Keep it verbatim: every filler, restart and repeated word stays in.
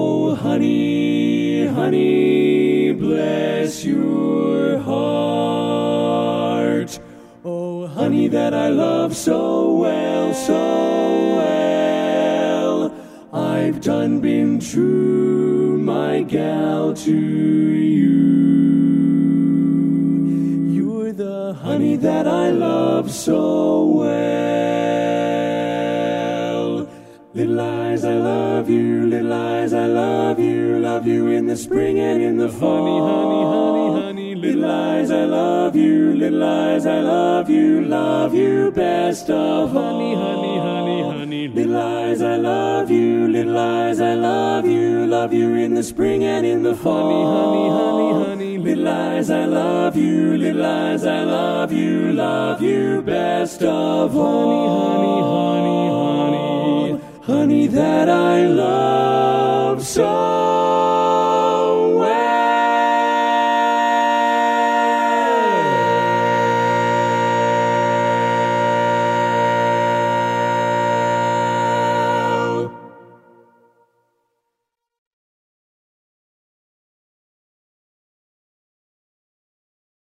Oh, honey, honey, bless your heart. Oh, honey that I love so well, so well. I've done been true, my gal, to you. You're the honey that I love so well. Little eyes, I love you, little eyes, I love you, love you in the spring and in the fall. Honey, honey, honey, honey, little eyes, I love you, little eyes, I love you, love you best of all. Honey, honey, honey, honey, little eyes, I love you, little eyes, I love you, love you in the spring and in the fall. Honey, honey, honey, honey, little eyes, I love you, little eyes, I love you, love you best of all. Honey, honey, honey, honey, honey that I love so